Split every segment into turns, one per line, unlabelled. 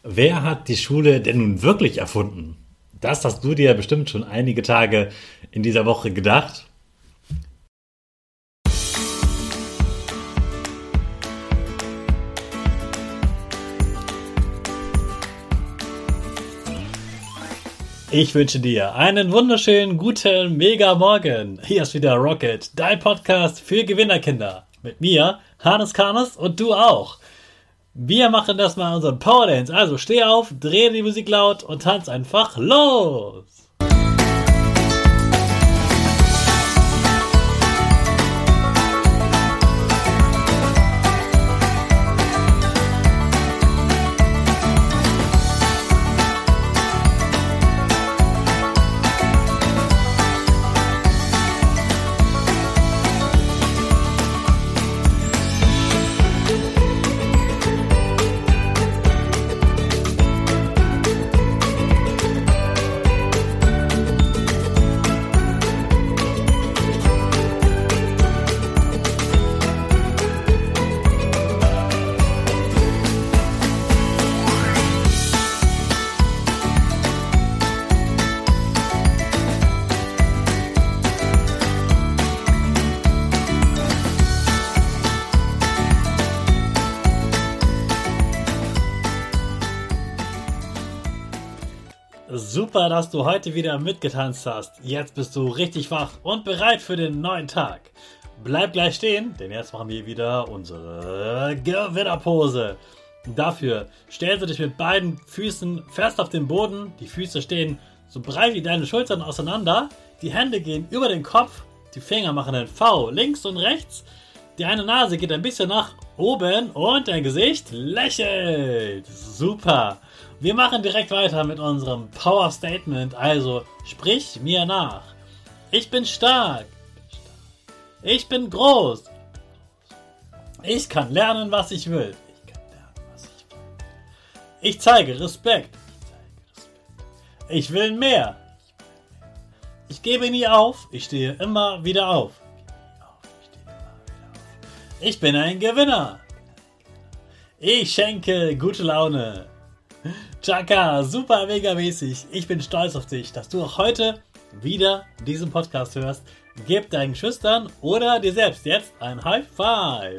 Wer hat die Schule denn nun wirklich erfunden? Das hast du dir bestimmt schon einige Tage in dieser Woche gedacht. Ich wünsche dir einen wunderschönen, guten, mega Morgen. Hier ist wieder Rocket, dein Podcast für Gewinnerkinder. Mit mir, Hannes Karnes und du auch. Wir machen das mal unseren Power Dance. Also steh auf, dreh die Musik laut und tanz einfach los. Super, dass du heute wieder mitgetanzt hast. Jetzt bist du richtig wach und bereit für den neuen Tag. Bleib gleich stehen, denn jetzt machen wir wieder unsere Gewinnerpose. Dafür stellst du dich mit beiden Füßen fest auf den Boden. Die Füße stehen so breit wie deine Schultern auseinander. Die Hände gehen über den Kopf. Die Finger machen ein V links und rechts. Die eine Nase geht ein bisschen nach oben und dein Gesicht lächelt. Super. Wir machen direkt weiter mit unserem Power Statement. Also sprich mir nach. Ich bin stark. Ich bin groß. Ich kann lernen, was ich will. Ich zeige Respekt. Ich will mehr. Ich gebe nie auf. Ich stehe immer wieder auf. Ich bin ein Gewinner. Ich schenke gute Laune. Chaka, super mega mäßig. Ich bin stolz auf dich, dass du auch heute wieder diesen Podcast hörst. Gib deinen Schüchtern oder dir selbst jetzt ein High Five.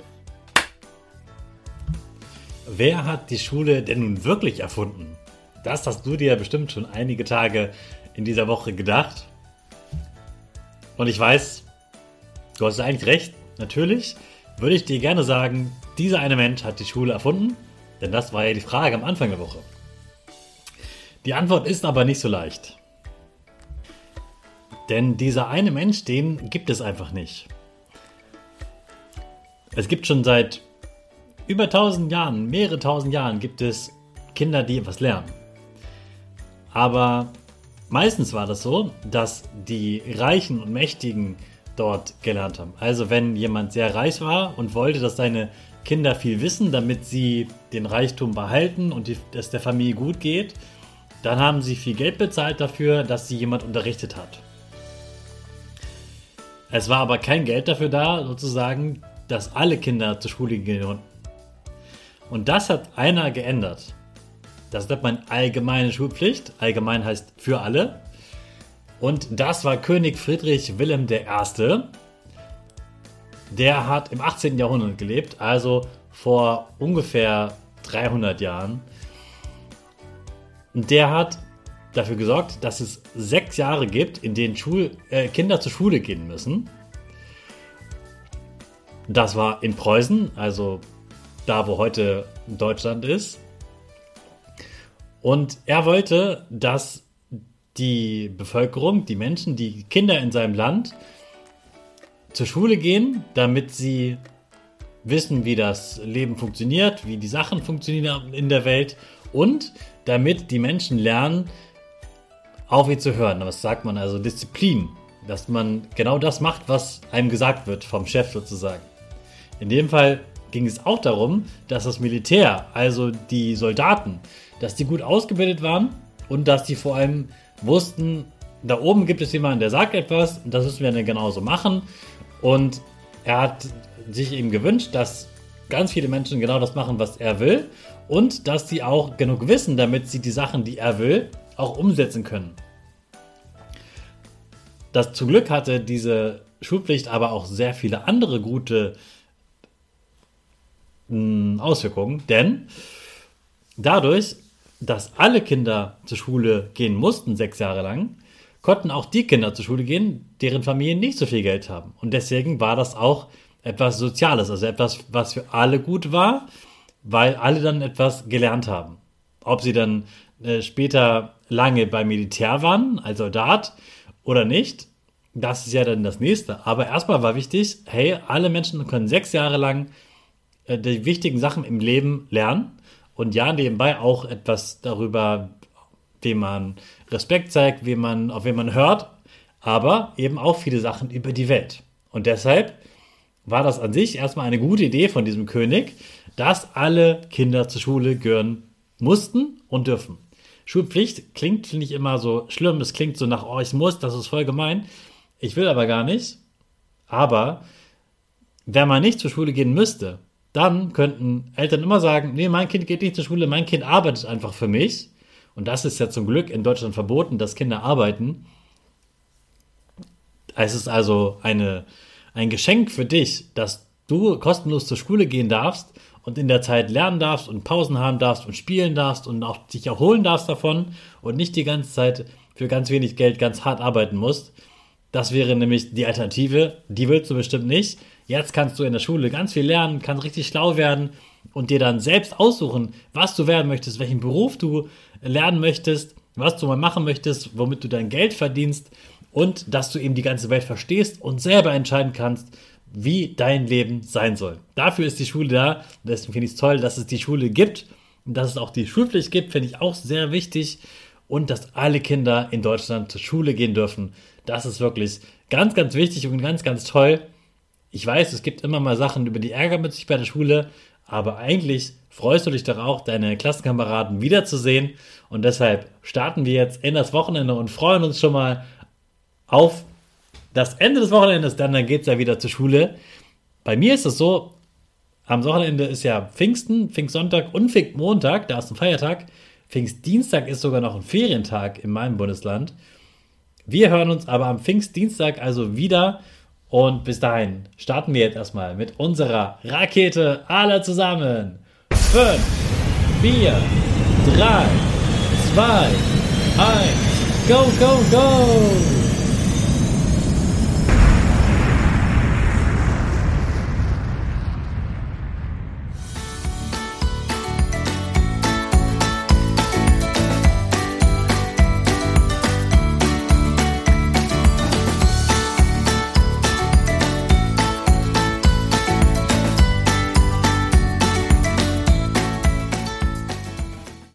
Wer hat die Schule denn nun wirklich erfunden? Das hast du dir bestimmt schon einige Tage in dieser Woche gedacht. Und ich weiß, du hast eigentlich recht. Natürlich würde ich dir gerne sagen, dieser eine Mensch hat die Schule erfunden. Denn das war ja die Frage am Anfang der Woche. Die Antwort ist aber nicht so leicht. Denn dieser eine Mensch, den gibt es einfach nicht. Es gibt schon seit über 1000 Jahren, mehrere tausend Jahren, gibt es Kinder, die etwas lernen. Aber meistens war das so, dass die Reichen und Mächtigen dort gelernt haben. Also wenn jemand sehr reich war und wollte, dass seine Kinder viel wissen, damit sie den Reichtum behalten und es der Familie gut geht, dann haben sie viel Geld bezahlt dafür, dass sie jemand unterrichtet hat. Es war aber kein Geld dafür da, sozusagen, dass alle Kinder zur Schule gehen. Und das hat einer geändert. Das nennt man allgemeine Schulpflicht. Allgemein heißt für alle. Und das war König Friedrich Wilhelm I. Der hat im 18. Jahrhundert gelebt, also vor ungefähr 300 Jahren. Und der hat dafür gesorgt, dass es 6 Jahre gibt, in denen Kinder zur Schule gehen müssen. Das war in Preußen, also da, wo heute Deutschland ist. Und er wollte, dass die Bevölkerung, die Menschen, die Kinder in seinem Land zur Schule gehen, damit sie wissen, wie das Leben funktioniert, wie die Sachen funktionieren in der Welt und damit die Menschen lernen, auf ihn zu hören. Was sagt man? Also Disziplin. Dass man genau das macht, was einem gesagt wird vom Chef sozusagen. In dem Fall ging es auch darum, dass das Militär, also die Soldaten, dass die gut ausgebildet waren und dass die vor allem wussten, da oben gibt es jemanden, der sagt etwas und das müssen wir dann genauso machen. Und er hat sich eben gewünscht, dass ganz viele Menschen genau das machen, was er will und dass sie auch genug wissen, damit sie die Sachen, die er will, auch umsetzen können. Zum Glück hatte diese Schulpflicht aber auch sehr viele andere gute Auswirkungen, denn dadurch, dass alle Kinder zur Schule gehen mussten, 6 Jahre lang, konnten auch die Kinder zur Schule gehen, deren Familien nicht so viel Geld haben. Und deswegen war das auch etwas Soziales, also etwas, was für alle gut war, weil alle dann etwas gelernt haben. Ob sie dann später lange beim Militär waren, als Soldat oder nicht, das ist ja dann das Nächste. Aber erstmal war wichtig, hey, alle Menschen können 6 Jahre lang die wichtigen Sachen im Leben lernen und ja, nebenbei auch etwas darüber, wem man Respekt zeigt, auf wen man hört, aber eben auch viele Sachen über die Welt. Und deshalb war das an sich erstmal eine gute Idee von diesem König, dass alle Kinder zur Schule gehören mussten und dürfen. Schulpflicht klingt, finde ich, immer so schlimm, es klingt so nach, ich muss, das ist voll gemein. Ich will aber gar nicht. Aber wenn man nicht zur Schule gehen müsste, dann könnten Eltern immer sagen, nee, mein Kind geht nicht zur Schule, mein Kind arbeitet einfach für mich. Und das ist ja zum Glück in Deutschland verboten, dass Kinder arbeiten. Es ist also ein Geschenk für dich, dass du kostenlos zur Schule gehen darfst und in der Zeit lernen darfst und Pausen haben darfst und spielen darfst und auch dich erholen darfst davon und nicht die ganze Zeit für ganz wenig Geld ganz hart arbeiten musst. Das wäre nämlich die Alternative, die willst du bestimmt nicht. Jetzt kannst du in der Schule ganz viel lernen, kannst richtig schlau werden und dir dann selbst aussuchen, was du werden möchtest, welchen Beruf du lernen möchtest, was du mal machen möchtest, womit du dein Geld verdienst und dass du eben die ganze Welt verstehst und selber entscheiden kannst, wie dein Leben sein soll. Dafür ist die Schule da. Deswegen finde ich es toll, dass es die Schule gibt und dass es auch die Schulpflicht gibt, finde ich auch sehr wichtig. Und dass alle Kinder in Deutschland zur Schule gehen dürfen. Das ist wirklich ganz, ganz wichtig und ganz, ganz toll. Ich weiß, es gibt immer mal Sachen, über die ärgern mit sich bei der Schule, aber eigentlich freust du dich doch auch, deine Klassenkameraden wiederzusehen. Und deshalb starten wir jetzt in das Wochenende und freuen uns schon mal auf das Ende des Wochenendes, dann geht es ja wieder zur Schule. Bei mir ist es so, am Wochenende ist ja Pfingsten, Pfingstsonntag und Pfingstmontag, da ist ein Feiertag. Pfingstdienstag ist sogar noch ein Ferientag in meinem Bundesland. Wir hören uns aber am Pfingstdienstag also wieder und bis dahin starten wir jetzt erstmal mit unserer Rakete alle zusammen. 5, 4, 3, 2, 1, go, go, go!